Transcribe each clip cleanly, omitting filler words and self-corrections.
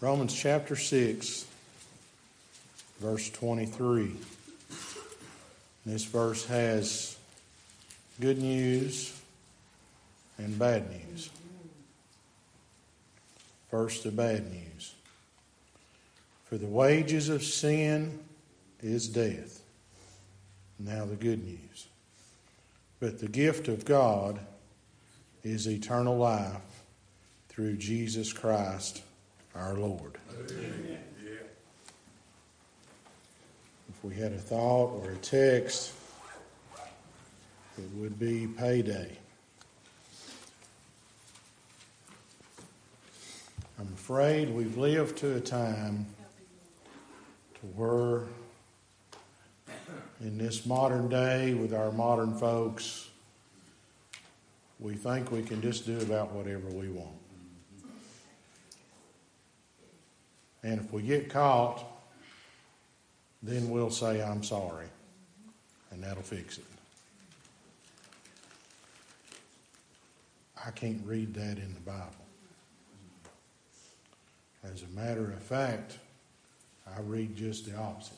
Romans chapter 6, verse 23. This verse has good news and bad news. First, the bad news. For the wages of sin is death. Now the good news. But the gift of God is eternal life through Jesus Christ our Lord. Amen. If we had a thought or a text, it would be payday. I'm afraid we've lived to a time to where in this modern day with our modern folks, we think we can just do about whatever we want. And if we get caught, then we'll say, I'm sorry. And that'll fix it. I can't read that in the Bible. As a matter of fact, I read just the opposite.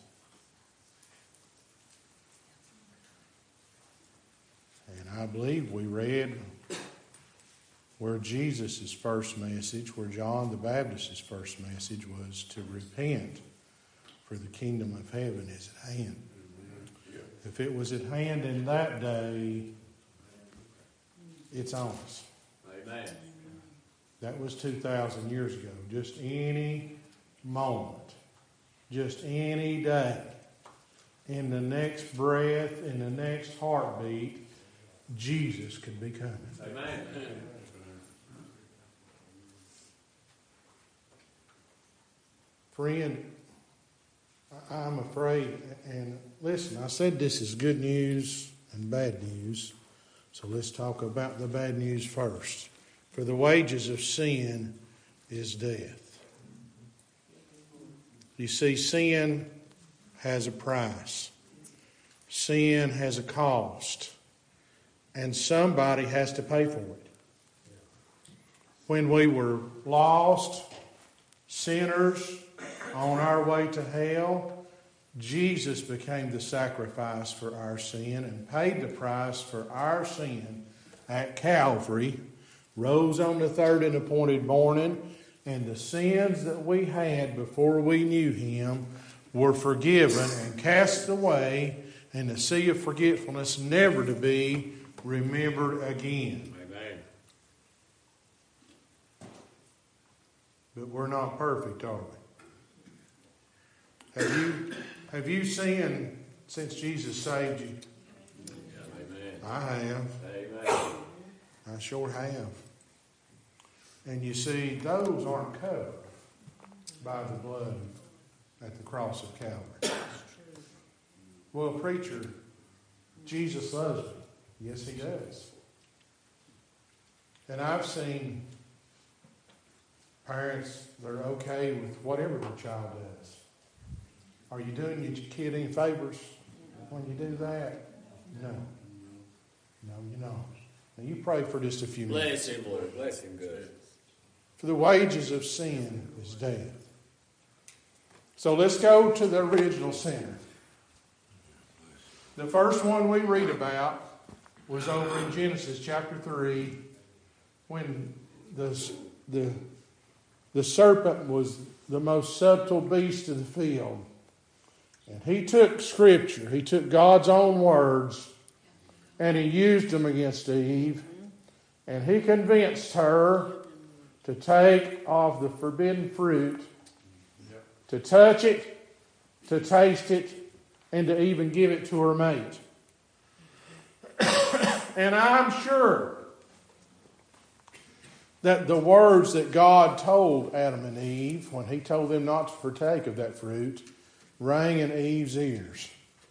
And I believe we read where Jesus' first message, where John the Baptist's first message was to repent, for the kingdom of heaven is at hand. If it was at hand in that day, it's on us. Amen. That was 2,000 years ago. Just any moment, just any day, in the next breath, in the next heartbeat, Jesus could be coming. Amen. Friend, I'm afraid, and listen, I said this is good news and bad news, so let's talk about the bad news first. For the wages of sin is death. You see, sin has a price. Sin has a cost. And somebody has to pay for it. When we were lost, sinners, on our way to hell, Jesus became the sacrifice for our sin and paid the price for our sin at Calvary, rose on the third and appointed morning, and the sins that we had before we knew Him were forgiven and cast away in the sea of forgetfulness, never to be remembered again. Amen. But we're not perfect, are we? Have you sinned since Jesus saved you? Amen. I have. Amen. I sure have. And you see, those aren't covered by the blood at the cross of Calvary. Well, preacher, Jesus loves me. Yes, He does. And I've seen parents that are okay with whatever their child does. Are you doing your kid any favors when you do that? No. No, you're not. Now you pray for just a few minutes. Bless Him, Lord. Bless Him good. For the wages of sin is death. So let's go to the original sinner. The first one we read about was over in Genesis chapter 3 when the serpent was the most subtle beast of the field. And he took Scripture, he took God's own words, and he used them against Eve. And he convinced her to take of the forbidden fruit, to touch it, to taste it, and to even give it to her mate. And I'm sure that the words that God told Adam and Eve when He told them not to partake of that fruit rang in Eve's ears.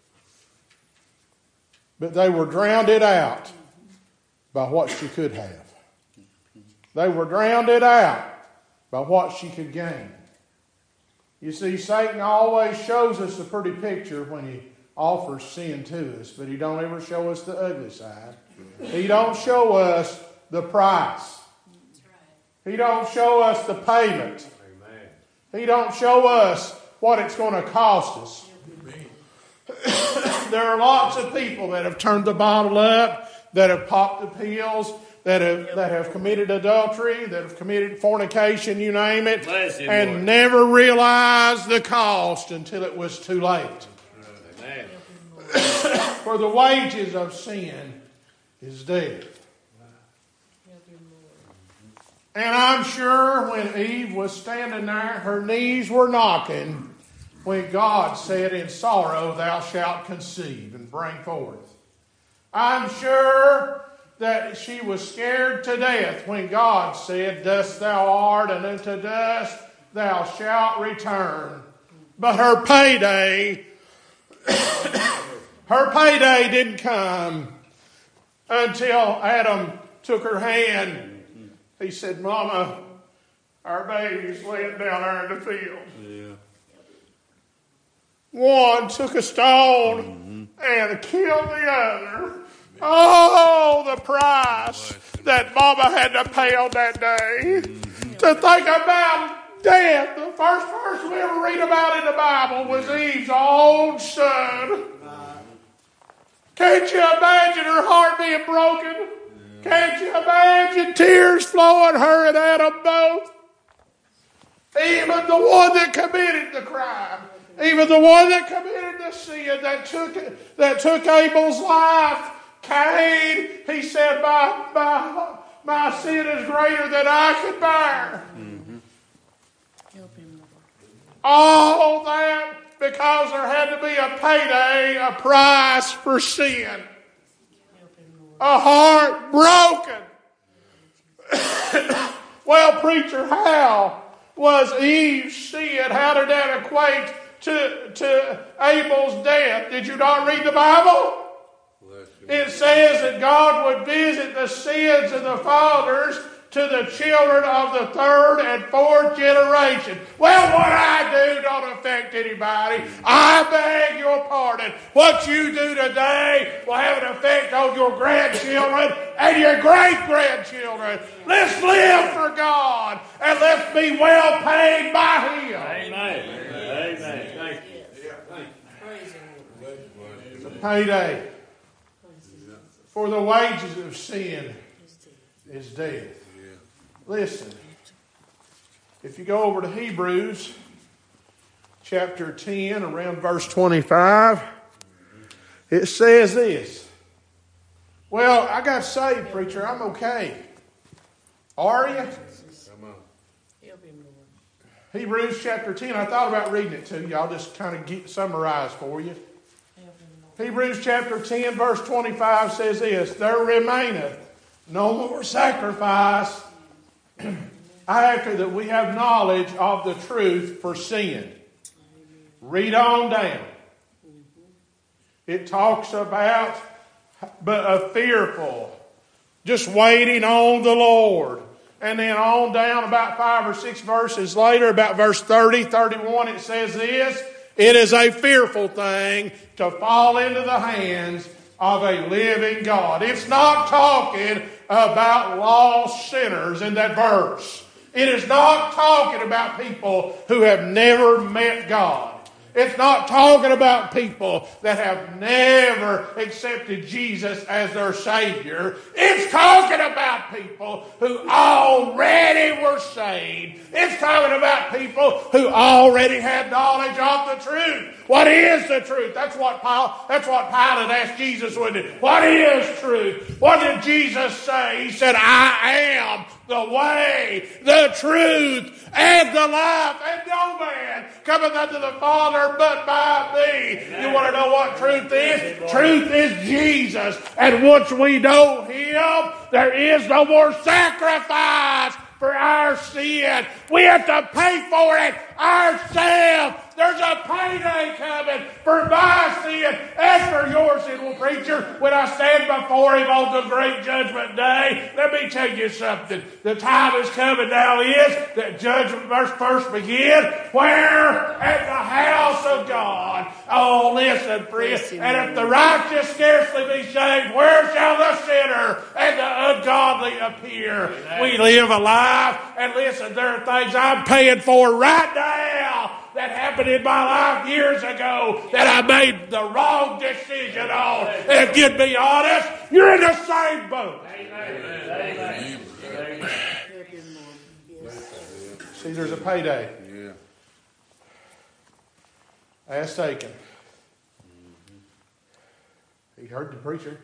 But they were drowned out by what she could have. They were drowned out by what she could gain. You see, Satan always shows us a pretty picture when he offers sin to us, but he don't ever show us the ugly side. He don't show us the price. He don't show us the payment. Amen. He don't show us what it's going to cost us. There are lots of people that have turned the bottle up, that have popped the pills, that have committed adultery, that have committed fornication, you name it, and never realized the cost until it was too late. Amen. For the wages of sin is death. And I'm sure when Eve was standing there, her knees were knocking when God said, in sorrow thou shalt conceive and bring forth. I'm sure that she was scared to death when God said, dust thou art, and unto dust thou shalt return. But her payday didn't come until Adam took her hand. He said, Mama, our baby's laying down there in the field. Yeah. One took a stone and killed the other. Oh, the price that Mama had to pay on that day. To think about death. The first person we ever read about in the Bible was Eve's own son. Can't you imagine her heart being broken? Can't you imagine tears flowing her and Adam both? Even the one that committed the crime. Even the one that committed the sin that took Abel's life. Cain, he said, my sin is greater than I could bear. All that because there had to be a payday, a price for sin. A heart broken. Well, preacher, how was Eve's sin? How did that equate to Abel's death? Did you not read the Bible? It says that God would visit the sins of the fathers to the children of the third and fourth generation. Well, what I do don't affect anybody. I beg your pardon. What you do today will have an effect on your grandchildren and your great-grandchildren. Let's live for God and let's be well paid by Him. Amen. Amen. Thank you. It's a payday. For the wages of sin is death. Listen, if you go over to Hebrews chapter 10, around verse 25, it says this. Well, I got saved, preacher. I'm okay. Are you? Hebrews chapter 10. I thought about reading it to you. I'll just kind of summarize for you. Hebrews chapter 10, verse 25 says this. There remaineth no more sacrifice after that we have knowledge of the truth for sin. Read on down. It talks about a fearful, just waiting on the Lord. And then on down about 5 or 6 verses later, about verse 30, 31, it says this. It is a fearful thing to fall into the hands of a living God. It's not talking about lost sinners in that verse. It is not talking about people who have never met God. It's not talking about people that have never accepted Jesus as their Savior. It's talking about people who already were saved. It's talking about people who already had knowledge of the truth. What is the truth? That's what Pilate asked Jesus, wasn't it? What is truth? What did Jesus say? He said, I am the way, the truth, and the life, and no man cometh unto the Father but by me. You want to know what truth is? Truth is Jesus. And once we know Him, there is no more sacrifice for our sin. We have to pay for it ourselves. There's a payday coming for my sin and for your sin. Well, preacher, when I stand before him on the great judgment day, let me tell you something. The time is coming now is that judgment must first begin. Where? At the house of God. Oh, listen, friend. And if the righteous scarcely be saved, where shall the sinner and the ungodly appear? We live a life, and listen, there are things I'm paying for right now that happened in my life years ago that I made the wrong decision on. And if you'd be honest, you're in the same boat. Amen. Amen. See, there's a payday. Ask Achan. He heard the preacher.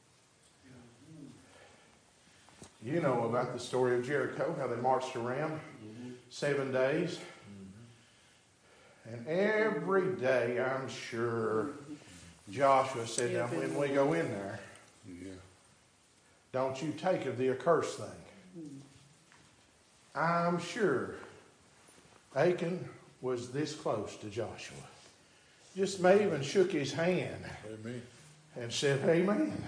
You know about the story of Jericho, how they marched around 7 days. And every day, I'm sure, Joshua said, now when we go in there, don't you take of the accursed thing. I'm sure Achan was this close to Joshua. Just may even shook his hand. Amen. And said, amen.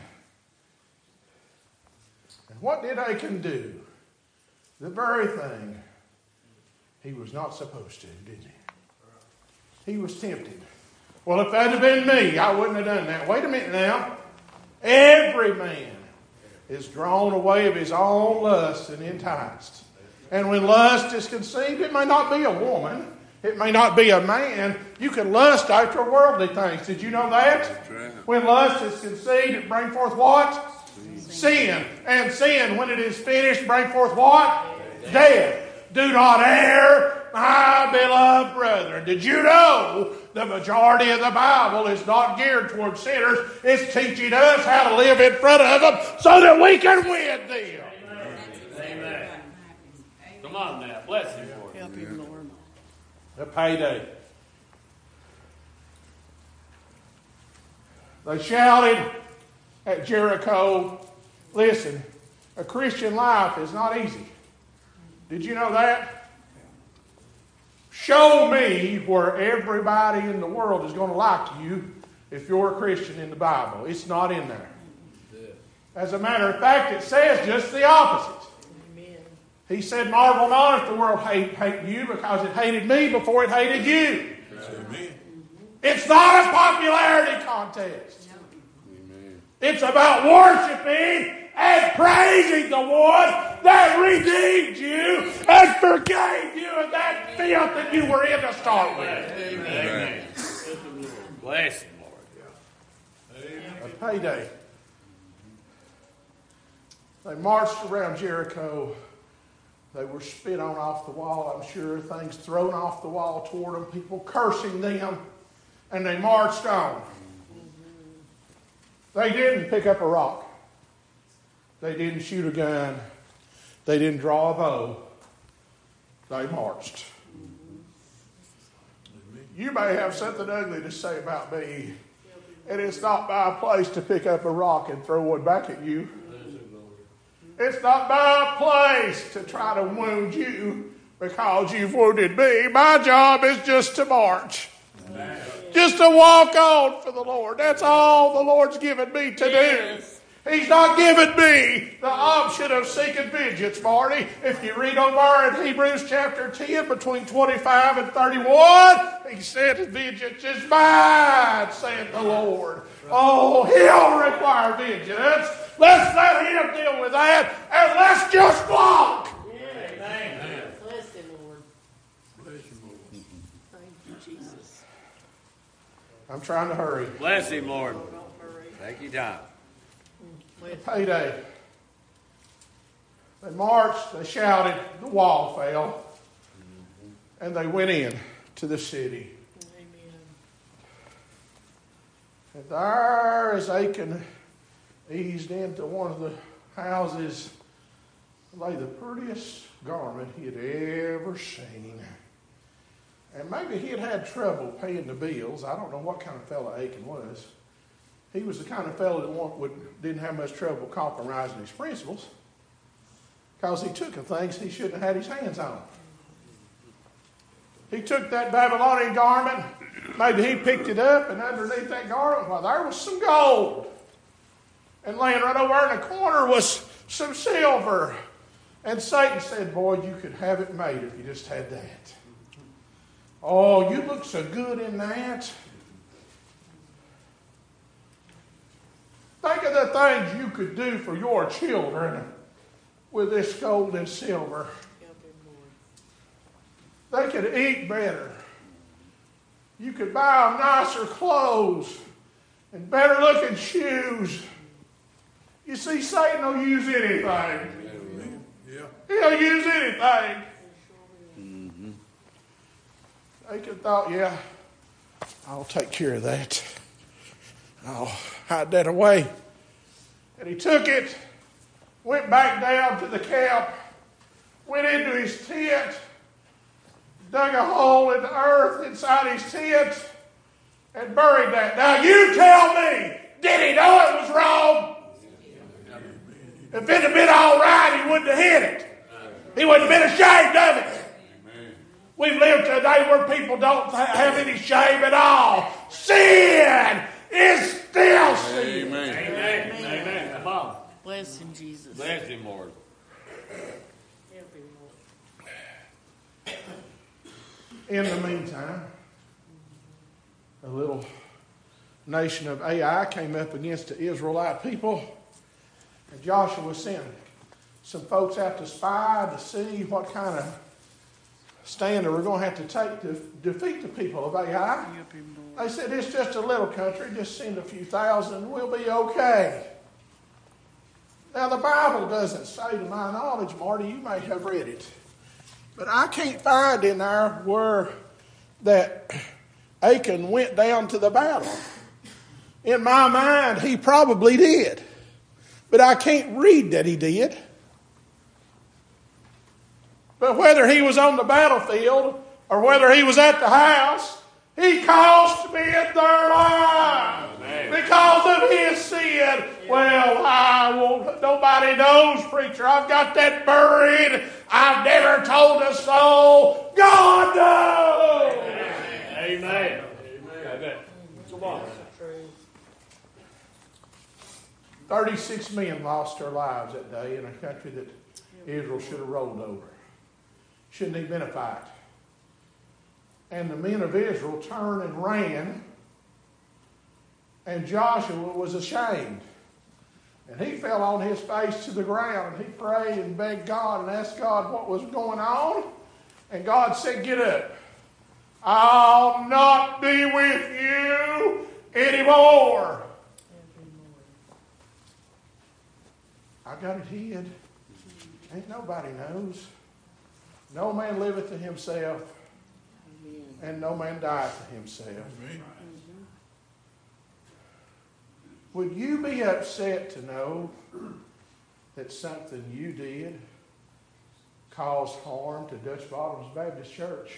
And what did Achan do? The very thing he was not supposed to, didn't he? He was tempted. Well, if that had been me, I wouldn't have done that. Wait a minute now. Every man is drawn away of his own lust and enticed. And when lust is conceived, it may not be a woman. It may not be a man. You can lust after worldly things. Did you know that? When lust is conceived, it brings forth what? Sin. And sin, when it is finished, bring forth what? Death. Do not err, my beloved brethren. Did you know the majority of the Bible is not geared towards sinners? It's teaching us how to live in front of them so that we can win them. Amen. Come on now. Bless him, Lord. Help him, Lord. The payday. They shouted at Jericho, listen, a Christian life is not easy. Did you know that? Show me where everybody in the world is going to like you if you're a Christian in the Bible. It's not in there. As a matter of fact, it says just the opposite. Amen. He said, marvel not if the world hate you because it hated me before it hated you. Amen. It's not a popularity contest. Amen. It's about worshiping and praising the one that redeemed you and forgave you of that filth that you were in to start with. Amen. Bless him, Lord. A payday. They marched around Jericho. They were spit on off the wall, I'm sure. Things thrown off the wall toward them. People cursing them. And they marched on. They didn't pick up a rock. They didn't shoot a gun. They didn't draw a bow. They marched. You may have something ugly to say about me, and it's not my place to pick up a rock and throw one back at you. It's not my place to try to wound you because you've wounded me. My job is just to march. Just to walk on for the Lord. That's all the Lord's given me to do. He's not given me the option of seeking vengeance, Marty. If you read over in Hebrews chapter 10, between 25 and 31, he said, vengeance is mine, saith the Lord. Oh, he'll require vengeance. Let's let him deal with that, and let's just walk. Amen. Bless him, Lord. Bless him, Lord. Thank you, Jesus. I'm trying to hurry. Bless him, Lord. Take your time. Payday. They marched, they shouted, the wall fell, and they went in to the city. Amen. And there, as Achan eased into one of the houses, lay the prettiest garment he had ever seen. And maybe he had had trouble paying the bills. I don't know what kind of fellow Achan was. He was the kind of fellow that didn't have much trouble compromising his principles because he took of things he shouldn't have had his hands on. He took that Babylonian garment. Maybe he picked it up, and underneath that garment, well, there was some gold. And laying right over in the corner was some silver. And Satan said, boy, you could have it made if you just had that. Oh, you look so good in that. Think of the things you could do for your children with this gold and silver. They could eat better. You could buy them nicer clothes and better looking shoes. You see, Satan will use anything. He'll use anything. They could have thought, yeah, I'll take care of that. I'll hide that away. And he took it, went back down to the camp, went into his tent, dug a hole in the earth inside his tent, and buried that. Now you tell me, did he know it was wrong? If it had been all right, he wouldn't have hid it. He wouldn't have been ashamed of it. We've lived today where people don't have any shame at all. Sin is still sin. Amen. Amen. Amen. Come on. Bless him, Jesus. Bless him, Lord. In the meantime, a little nation of Ai came up against the Israelite people, and Joshua sent some folks out to spy to see what kind of stand we're going to have to take to defeat the people of Ai. They said, it's just a little country, just send a few thousand, we'll be okay. Now the Bible doesn't say, to my knowledge, Marty, you may have read it, but I can't find in there where that Achan went down to the battle. In my mind, he probably did, but I can't read that he did. But whether he was on the battlefield or whether he was at the house, he cost men their lives because of his sin. Well, I won't, nobody knows, preacher. I've got that buried. I've never told a soul. God knows. Amen. Amen. Come on. 36 men lost their lives that day in a country that Israel should have rolled over. Shouldn't have been a fight. And the men of Israel turned and ran, and Joshua was ashamed. And he fell on his face to the ground, and he prayed and begged God and asked God what was going on. And God said, get up. I'll not be with you anymore. I got it hid. Ain't nobody knows. No man liveth to himself, and no man dieth to himself. Would you be upset to know that something you did caused harm to Dutch Bottoms Baptist Church?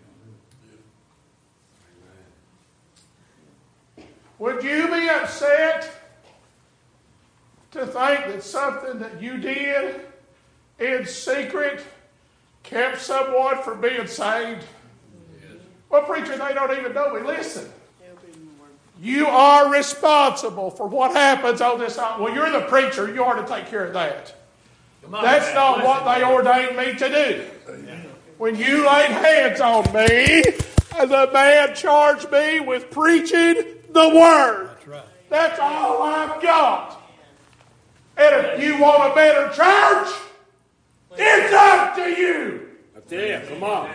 Would you be upset to think that something that you did in secret kept someone from being saved? Well, preacher, they don't even know me. Listen. You are responsible for what happens on this island. Well, you're the preacher. You ought to take care of that. That's not what they ordained me to do. When you laid hands on me, the man charged me with preaching the word. That's all I've got. And if you want a better church, it's up to you. That's it. Come on.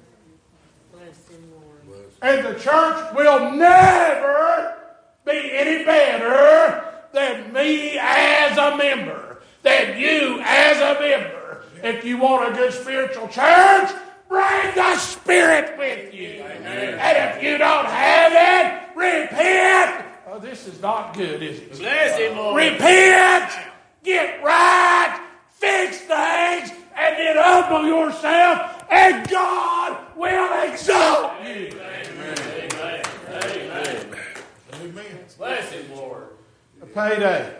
And the church will never be any better than me as a member, than you as a member. If you want a good spiritual church, bring the Spirit with you. Amen. And if you don't have it, repent. Oh, this is not good, is it? Bless him, Lord. Repent, get right, fix things, and then humble yourself, and God will exalt you. Amen. Amen. Amen. Bless him, Lord. A payday.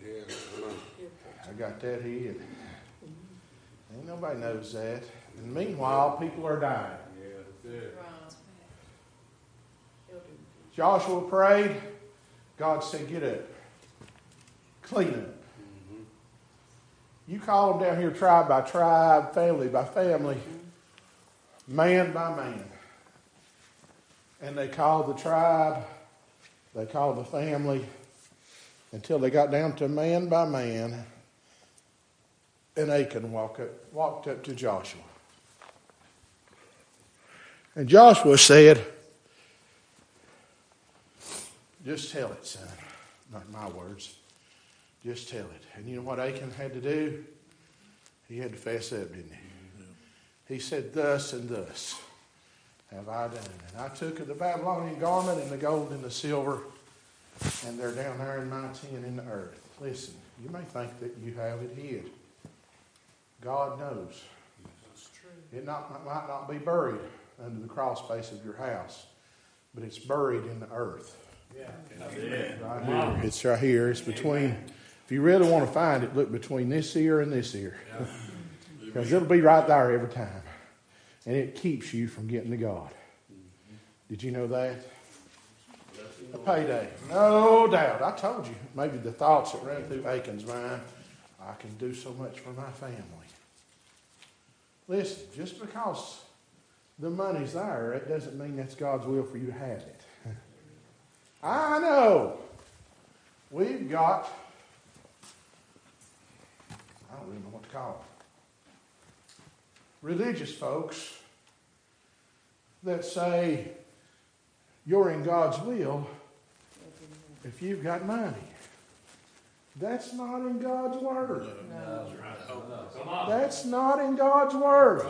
I got that hid. Ain't nobody knows that. And meanwhile, people are dying. Joshua prayed. God said, get up. Clean up. You call them down here tribe by tribe, family by family, man by man. And they called the tribe, they called the family, until they got down to man by man. And Achan walked up to Joshua. And Joshua said, just tell it, son. Not my words. Just tell it. And you know what Achan had to do? He had to fess up, didn't he? He said, thus and thus have I done. And I took of the Babylonian garment and the gold and the silver, and they're down there in my tent in the earth. Listen, you may think that you have it hid. God knows. It might not be buried under the crawl space of your house, but it's buried in the earth. Right here. It's right here. It's between. If you really want to find it, look between this ear and this ear, because it'll be right there every time, and it keeps you from getting to God. Did you know that? A payday, no doubt. I told you, maybe the thoughts that ran through Achan's mind. I can do so much for my family. Listen, just because the money's there, it doesn't mean that's God's will for you to have it. I know. We've got, I don't even know what to call them, religious folks that say you're in God's will if you've got money. That's not in God's Word. No. Come on. That's not in God's Word.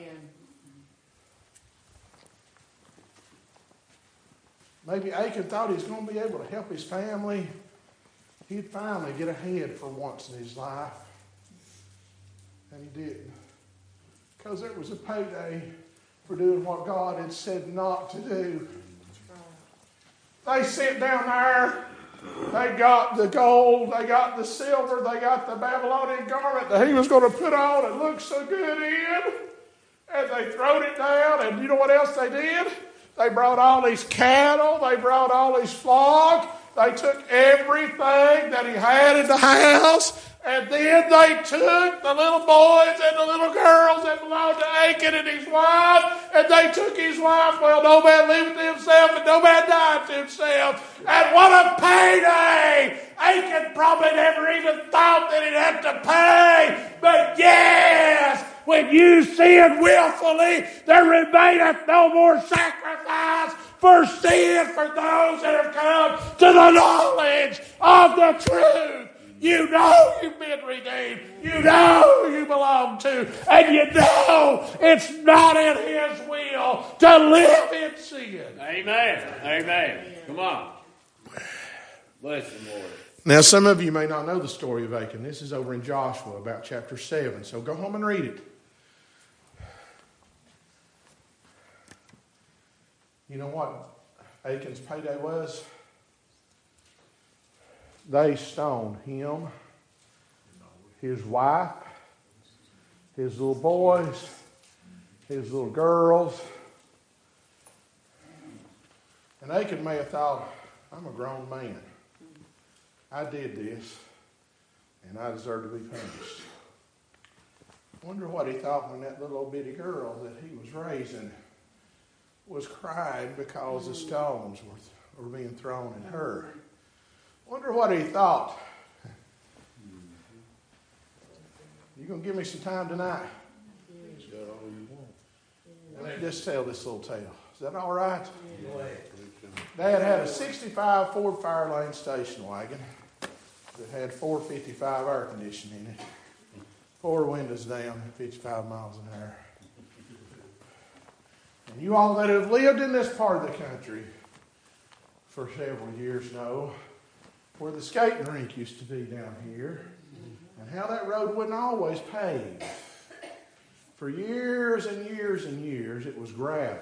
Maybe Achan thought he was going to be able to help his family. He'd finally get ahead for once in his life. And he didn't. Because there was a payday for doing what God had said not to do. They sit down there. They got the gold. They got the silver. They got the Babylonian garment that he was going to put on and look so good in. And they throwed it down. And you know what else they did? They brought all these cattle. They brought all these flock. They took everything that he had in the house. And then they took the little boys and the little girls that belonged to Achan and his wife. And they took his wife. Well, no man lived to himself and no man died to himself. And what a payday! Achan probably never even thought that he'd have to pay. But yes, when you sin willfully, there remaineth no more sacrifice for sin for those that have come to the knowledge of the truth. You know you've been redeemed. You know who you belong to. And you know it's not in His will to live in sin. Amen. Amen. Come on. Bless you, Lord. Now, some of you may not know the story of Achan. This is over in Joshua, about chapter 7. So go home and read it. You know what Achan's payday was? They stoned him, his wife, his little boys, his little girls. And Achan may have thought, I'm a grown man. I did this, and I deserve to be punished. Wonder what he thought when that little bitty girl that he was raising was crying because the stones were being thrown at her. Wonder what he thought. You gonna give me some time tonight? Let me just tell this little tale. Is that all right? Dad had a 65 Ford Fairlane station wagon that had 455 air conditioning in it. 4 windows down at 55 miles an hour. And you all that have lived in this part of the country for several years know where the skating rink used to be down here and how that road wasn't always paved. For years and years and years, it was gravel.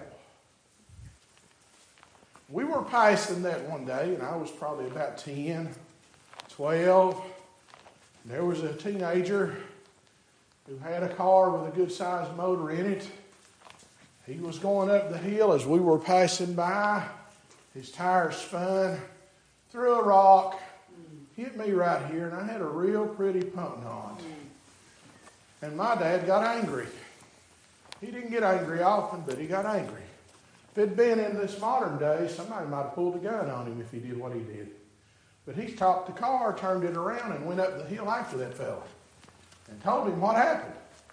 We were passing that one day, and I was probably about 10, 12. And there was a teenager who had a car with a good-sized motor in it. He was going up the hill as we were passing by. His tires spun, threw a rock, hit me right here, and I had a real pretty pump knot. And my dad got angry. He didn't get angry often, but he got angry. If it had been in this modern day, somebody might have pulled a gun on him if he did what he did. But he stopped the car, turned it around, and went up the hill after that fella and told him what happened.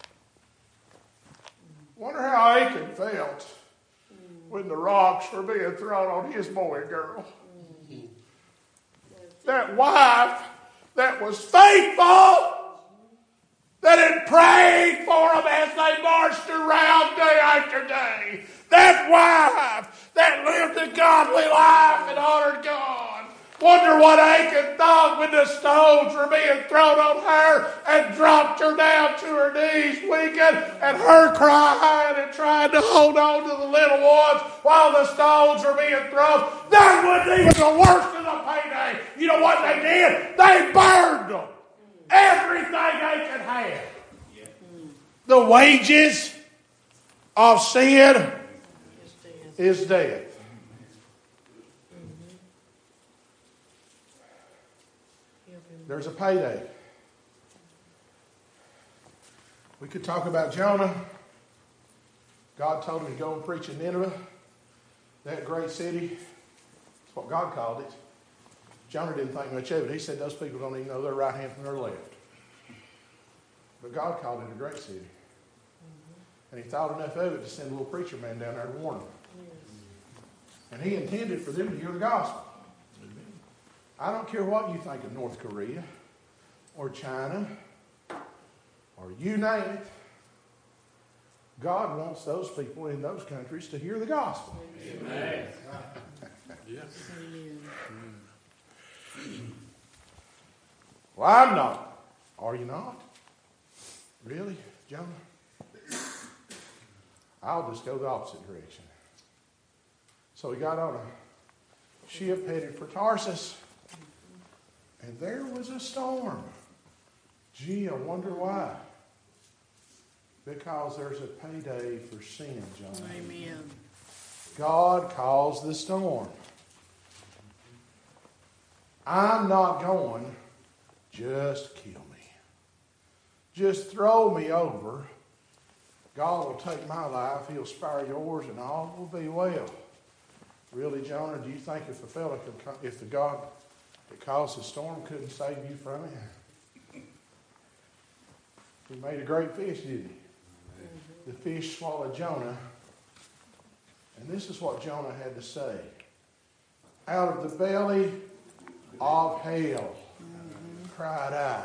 Wonder how Achan felt when the rocks were being thrown on his boy and girl. That wife that was faithful, that had prayed for them as they marched around day after day. That wife that lived a godly life and honored God. Wonder what Achan thought when the stones were being thrown on her and dropped her down to her knees, weakened, and her crying and trying to hold on to the little ones while the stones were being thrown. That wasn't even the worst of the payday. You know what they did? They burned them. Everything Achan had. The wages of sin is death. There's a payday. We could talk about Jonah. God told him to go and preach in Nineveh, that great city. That's what God called it. Jonah didn't think much of it. He said those people don't even know their right hand from their left. But God called it a great city. And he thought enough of it to send a little preacher man down there to warn them. And he intended for them to hear the gospel. I don't care what you think of North Korea or China or you name it. God wants those people in those countries to hear the gospel. Amen. Well, I'm not. Are you not? Really, Jonah? I'll just go the opposite direction. So he got on a ship headed for Tarsus. And there was a storm. Gee, I wonder why. Because there's a payday for sin, John. Amen. God caused the storm. I'm not going, just kill me. Just throw me over. God will take my life, he'll spare yours, and all will be well. Really, Jonah, do you think if the God that caused the storm couldn't save you from it? He made a great fish, didn't he? The fish swallowed Jonah. And this is what Jonah had to say. Out of the belly of hell, cried I.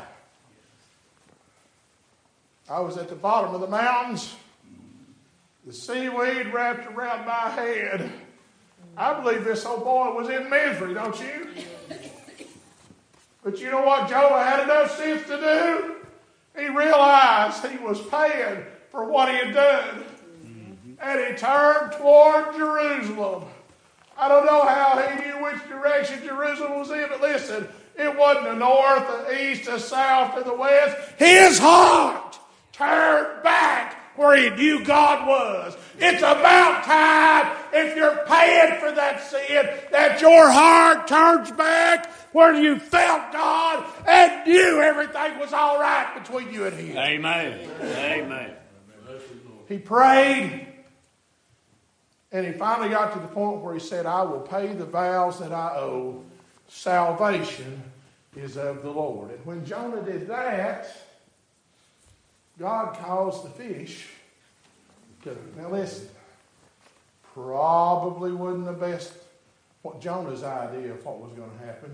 I was at the bottom of the mountains. The seaweed wrapped around my head. I believe this old boy was in misery, don't you? But you know what Jonah had enough sense to do? He realized he was paying for what he had done. And he turned toward Jerusalem. I don't know how he knew which direction Jerusalem was in, but listen, it wasn't the north, the east, the south, or the west. His heart turned back where he knew God was. It's about time, if you're paying for that sin, that your heart turns back where you felt God and knew everything was all right between you and him. Amen. Amen. He prayed, and he finally got to the point where he said, I will pay the vows that I owe. Salvation is of the Lord. And when Jonah did that, God caused the fish to, now listen, probably wasn't the best, what Jonah's idea of what was going to happen.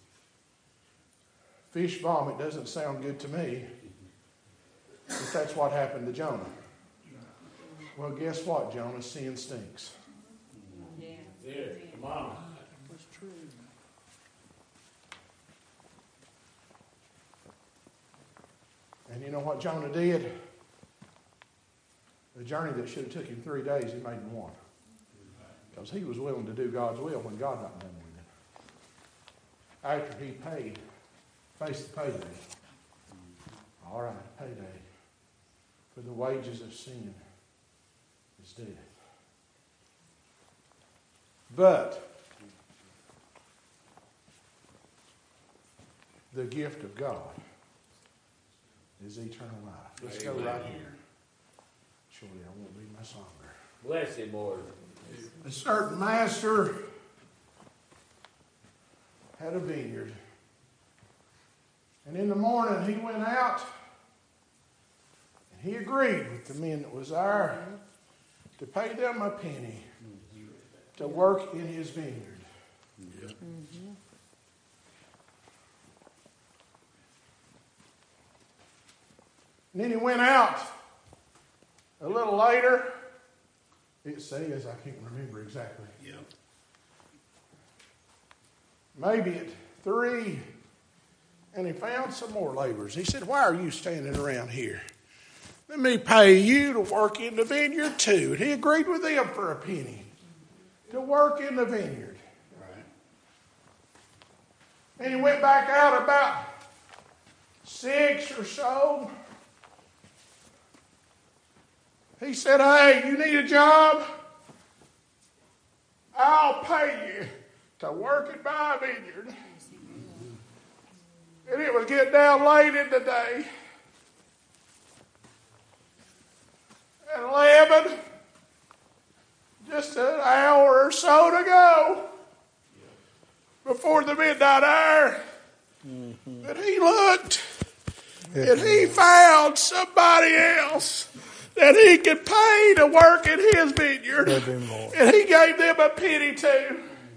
Fish vomit doesn't sound good to me, but that's what happened to Jonah. Well, guess what, Jonah? Sin stinks. Yeah, come on. That's true. And you know what Jonah did? The journey that should have took him 3 days, he made in 1. Because he was willing to do God's will when God not done with it. After he paid, faced the payday. All right, payday. For the wages of sin is death. But the gift of God is eternal life. Let's go right here. Surely I won't be much longer. Bless him, Lord. A certain master had a vineyard. And in the morning he went out and he agreed with the men that was there to pay them a penny to work in his vineyard. And then he went out a little later. It says, I can't remember exactly. Maybe at 3, and he found some more laborers. He said, why are you standing around here? Let me pay you to work in the vineyard too. And he agreed with them for a penny to work in the vineyard. Right. And he went back out about 6 or so. He said, hey, you need a job? I'll pay you to work in my vineyard. And it was getting down late in the day. At 11, just an hour or so to go before the midnight hour. And he looked and he found somebody else that he could pay to work in his vineyard. And he gave them a penny too.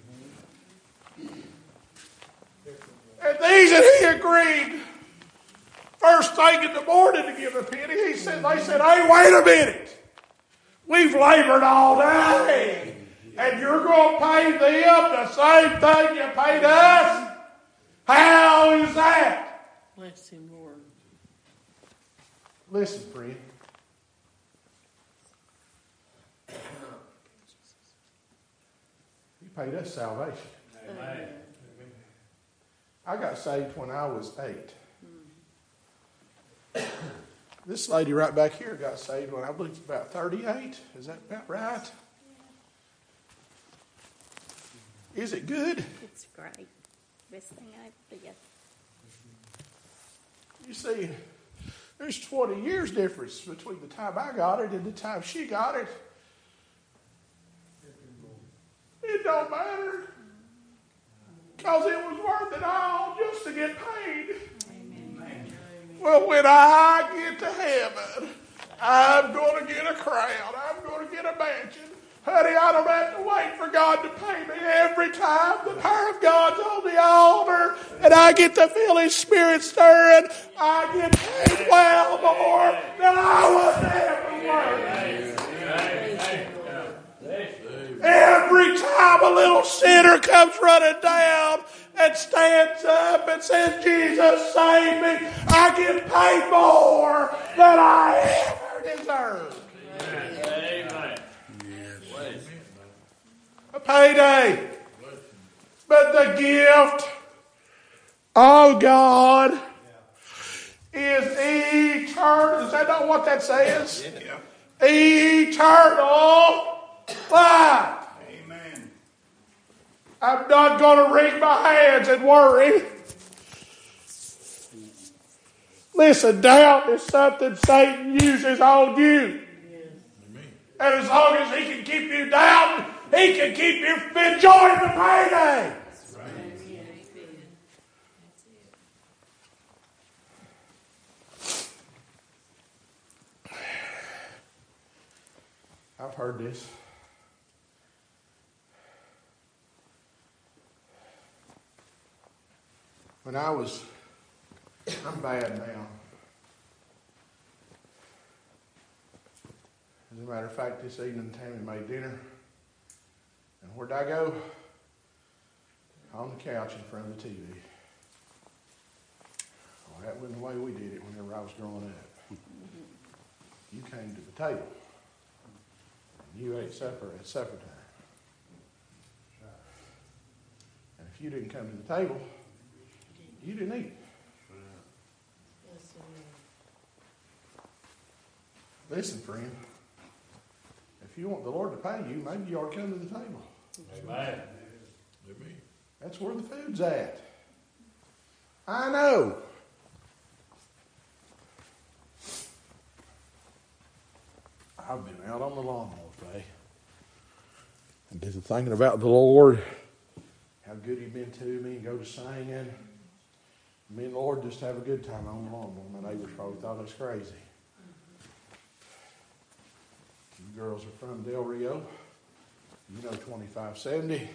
And these that he agreed, first thing in the morning to give a penny, they said, hey, wait a minute. We've labored all day. And you're going to pay them the same thing you paid us? How is that? Bless him, Lord. Listen, friend. He paid us salvation. Amen. I got saved when I was 8. This lady right back here got saved when I believe about 38. Is that about right? Is it good? It's great. Best thing I ever did. You see, there's 20 years difference between the time I got it and the time she got it. It don't matter. Because it was worth it all just to get paid. Amen. Well, when I get to heaven, I'm going to get a crown. I'm going to get a mansion. Honey, I don't have to wait for God to pay me every time the power of God's on the altar and I get to feel His Spirit stirring. I get paid well more than I was ever worth. Every time a little sinner comes running down and stands up and says, Jesus, save me, I get paid more than I ever deserved. Amen. A payday. But the gift of God is eternal. Is that not what that says? Yeah. Eternal life. Amen. I'm not going to wring my hands and worry. Listen, doubt is something Satan uses on you. And as long as he can keep you down, he can keep you enjoying the payday. I've heard this. When I'm bad now. As a matter of fact, this evening Tammy made dinner. And where'd I go? On the couch in front of the TV. Well, that wasn't the way we did it whenever I was growing up. You came to the table. And you ate supper at supper time. And if you didn't come to the table, you didn't eat. Listen, friend. If you want the Lord to pay you, maybe you ought to come to the table. Amen. That's where the food's at. I know. I've been out on the lawn all day and just thinking about the Lord, how good He's been to me, and go to singing. Me and the Lord just have a good time on the lawn. My neighbors probably thought I was crazy. You girls are from Del Rio. You know 2570.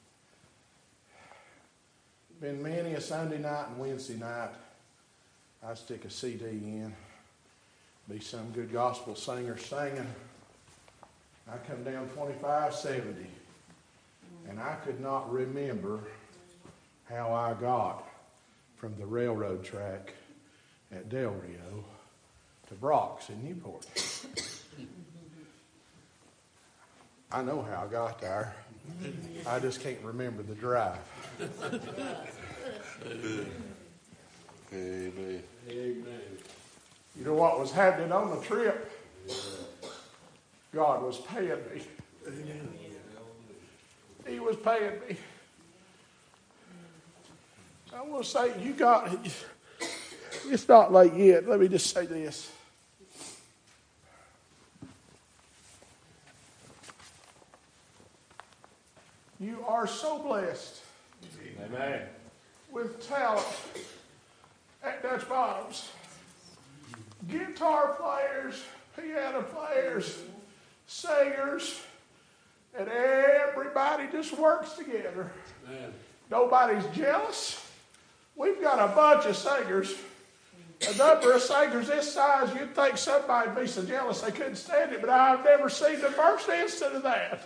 Been many a Sunday night and Wednesday night, I stick a CD in, be some good gospel singer singing. I come down 2570, and I could not remember how I got from the railroad track at Del Rio to Brock's in Newport. I know how I got there. I just can't remember the drive. Amen. You know what was happening on the trip? God was paying me. He was paying me. I want to say, it's not late yet. Let me just say this. You are so blessed. Amen. With talent at Dutch Bottoms. Guitar players, piano players, singers, and everybody just works together. Amen. Nobody's jealous. We've got a bunch of singers. A number of singers this size, you'd think somebody'd be so jealous they couldn't stand it, but I've never seen the first instant of that.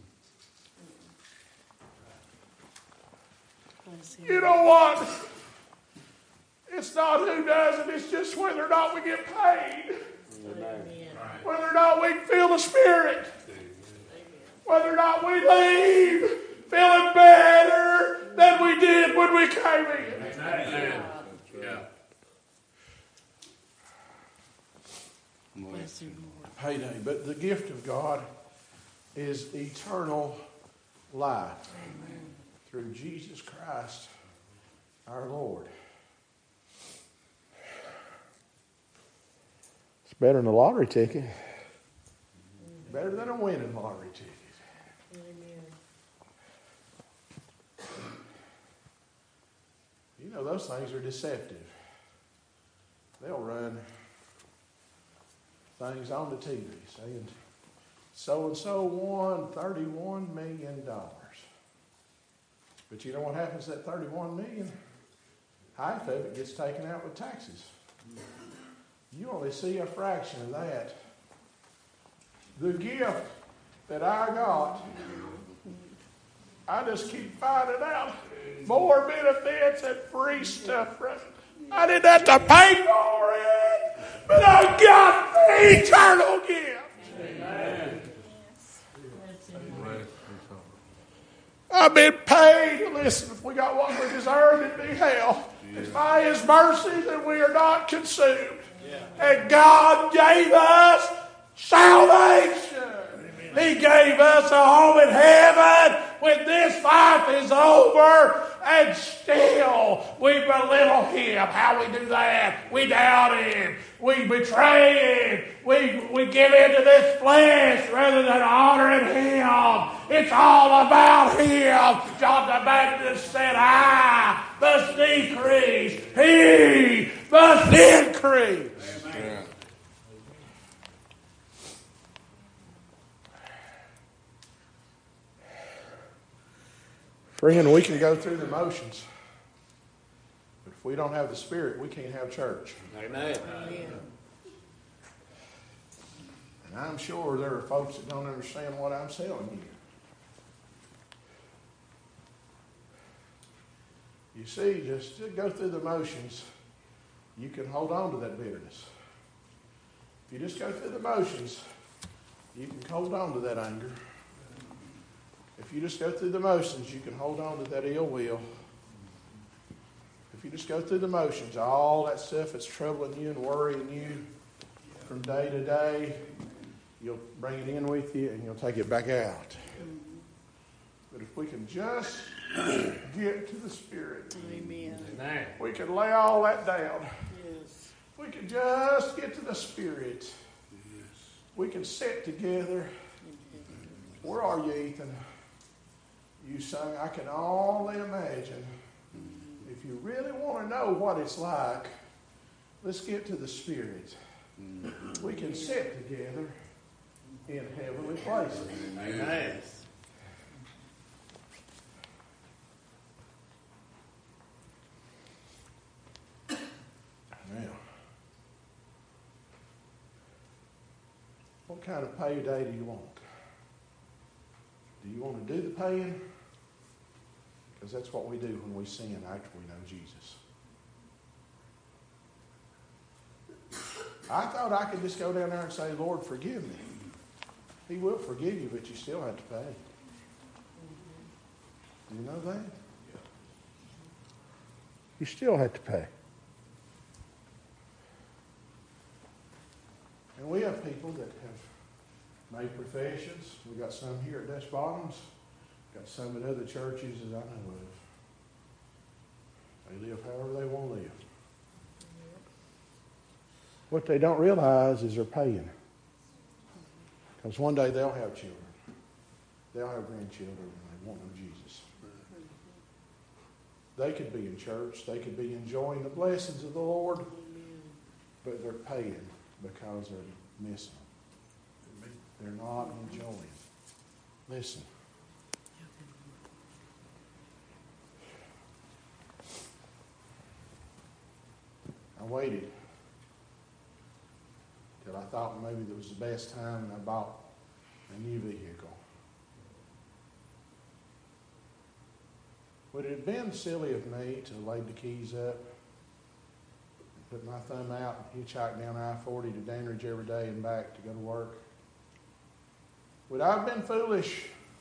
You know what? It's not who does it, it's just whether or not we get paid. Amen. Whether or not we can feel the Spirit. Whether or not we leave feeling better than we did when we came in. Amen. Yeah. Payday. But the gift of God is eternal life through Jesus Christ our Lord. It's better than a lottery ticket. Better than a winning lottery ticket. You know, those things are deceptive. They'll run things on the TV saying, so-and-so won $31 million. But you know what happens to that $31 million? Half of it gets taken out with taxes. You only see a fraction of that. The gift that I got, I just keep finding out more benefits and free stuff from it. I didn't have to pay for it, but I got the eternal gift. Amen. I've been paid. Listen, if we got what we deserve, it'd be hell. It's by His mercy that we are not consumed. And God gave us salvation. He gave us a home in heaven when this life is over, and still we belittle Him. How we do that? We doubt Him. We betray Him. We give into this flesh rather than honoring Him. It's all about Him. John the Baptist said, I must decrease. He must increase. Yeah. Friend, we can go through the motions, but if we don't have the Spirit, we can't have church. Amen. And I'm sure there are folks that don't understand what I'm telling you. You see, just to go through the motions, you can hold on to that bitterness. If you just go through the motions, you can hold on to that anger. If you just go through the motions, you can hold on to that ill will. If you just go through the motions, all that stuff that's troubling you and worrying you from day to day, you'll bring it in with you and you'll take it back out. But if we can just get to the Spirit, Amen. Amen. we can lay all that down. Yes. We can just get to the Spirit. We can sit together. Where are you, Ethan? You sung, I can only imagine. If you really want to know what it's like, let's get to the Spirit. We can sit together in heavenly places. Amen. Now, what kind of payday do you want? Do you want to do the paying? Because that's what we do when we sin after we know Jesus. I thought I could just go down there and say, Lord, forgive me. He will forgive you, but you still have to pay. Do you know that? You still have to pay. And we have people that have made professions. We got some here at Dutch Bottoms. Got some at other churches that I know of. They live however they want to live. What they don't realize is they're paying. Because one day they'll have children. They'll have grandchildren and they won't know Jesus. They could be in church. They could be enjoying the blessings of the Lord. But they're paying because they're missing. They're not enjoying. Listen. I waited till I thought maybe it was the best time and I bought a new vehicle. Would it have been silly of me to lay the keys up, put my thumb out and hitchhike down I-40 to Dandridge every day and back to go to work? Would I have been foolish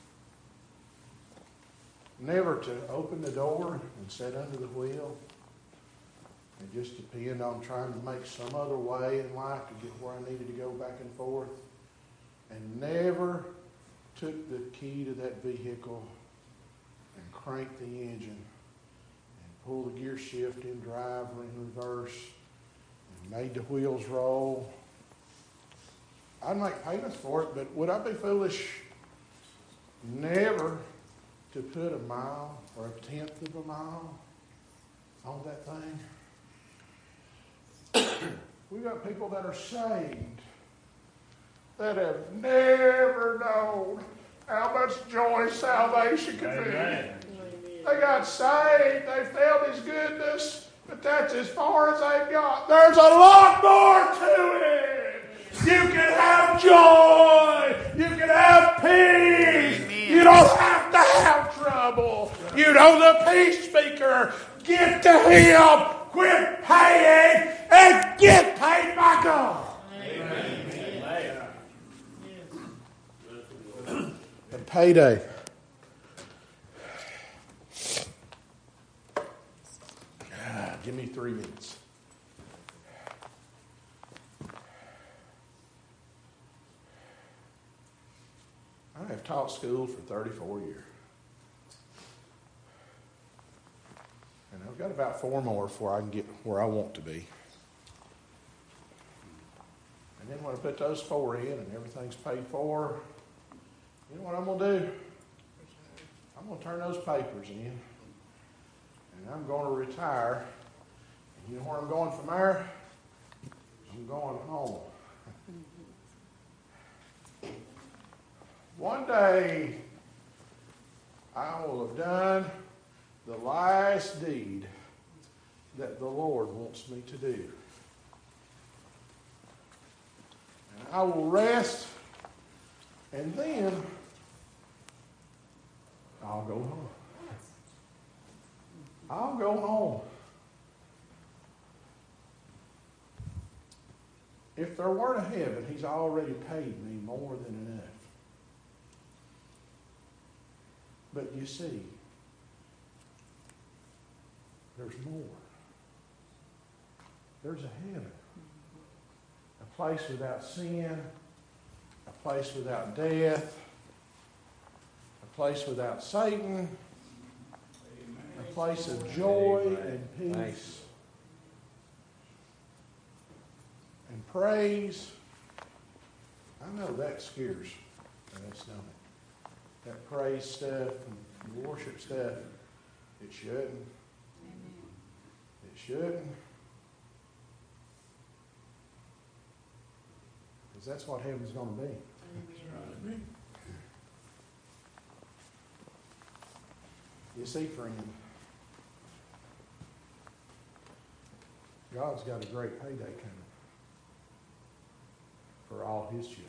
never to open the door and sit under the wheel and just depend on trying to make some other way in life to get where I needed to go back and forth, and never took the key to that vehicle and cranked the engine and pulled the gear shift in drive or in reverse and made the wheels roll? I'd make payments for it, but would I be foolish never to put a mile or a tenth of a mile on that thing? We've got people that are saved that have never known how much joy salvation can be. They got saved, they felt His goodness, but that's as far as they've got. There's a lot more to it. You can have joy. You can have peace. Amen. You don't have to have trouble. You know the peace speaker. Get to Him. Quit paying and get paid by God. Amen. And payday. Give me 3 minutes. I have taught school for 34 years. And I've got about 4 more before I can get where I want to be. And then when I put those 4 in and everything's paid for, you know what I'm going to do? I'm going to turn those papers in. And I'm going to retire. And you know where I'm going from there? I'm going home. One day, I will have done the last deed that the Lord wants me to do. And I will rest, and then I'll go home. I'll go home. If there weren't a heaven, He's already paid me more than enough. But you see, there's more. There's a heaven. A place without sin. A place without death. A place without Satan, a place of joy and peace and praise. I know that scares us, don't it? That praise stuff and worship stuff, it shouldn't. It shouldn't. Because that's what heaven's going to be. You see, friend, God's got a great payday coming for all His children.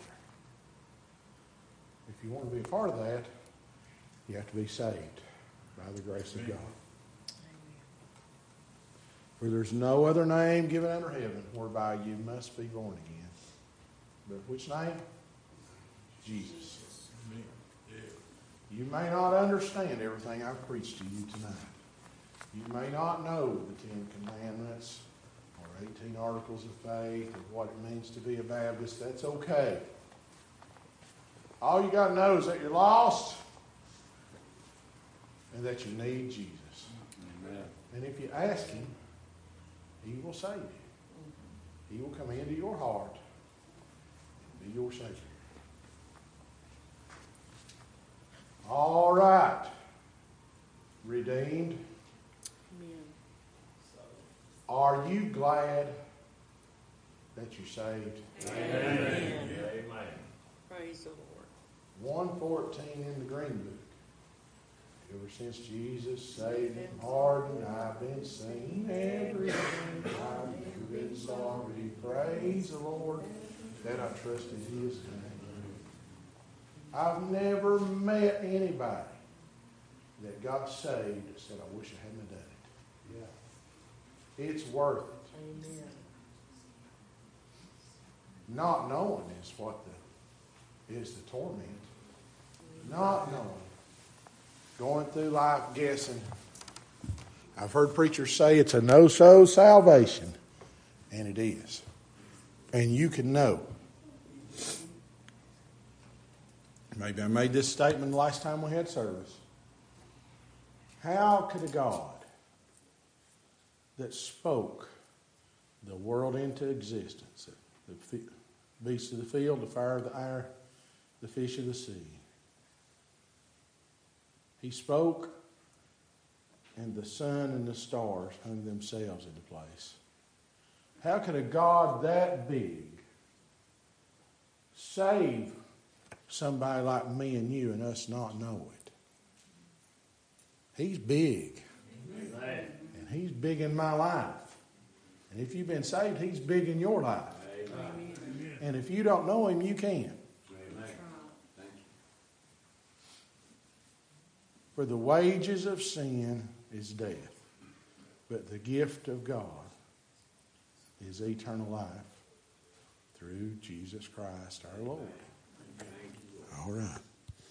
If you want to be a part of that, you have to be saved by the grace of God. For there's no other name given under heaven whereby you must be born again. But which name? Jesus. You may not understand everything I've preached to you tonight. You may not know the 10 Commandments or 18 Articles of Faith or what it means to be a Baptist. That's okay. All you got to know is that you're lost and that you need Jesus. Amen. And if you ask Him, He will save you. He will come into your heart and be your Savior. All right. Redeemed. Amen. Are you glad that you're saved? Amen. Praise the Lord. 114 in the Green Book. Ever since Jesus saved and pardoned, I've been singing everything. I've been sorry. Praise the Lord that I trusted His name. I've never met anybody that got saved that said, I wish I hadn't done it. Yeah. It's worth it. Amen. Not knowing is what is the torment. Not knowing. Going through life guessing. I've heard preachers say it's a no-so salvation. And it is. And you can know. Maybe I made this statement the last time we had service. How could a God that spoke the world into existence, the beasts of the field, the fire of the air, the fish of the sea, He spoke and the sun and the stars hung themselves into place. How could a God that big save somebody like me and you and us not know it? He's big. Amen. And He's big in my life. And if you've been saved, He's big in your life. Amen. And if you don't know Him, you can. Amen. Thank you. For the wages of sin is death, but the gift of God is eternal life through Jesus Christ our Lord. All right.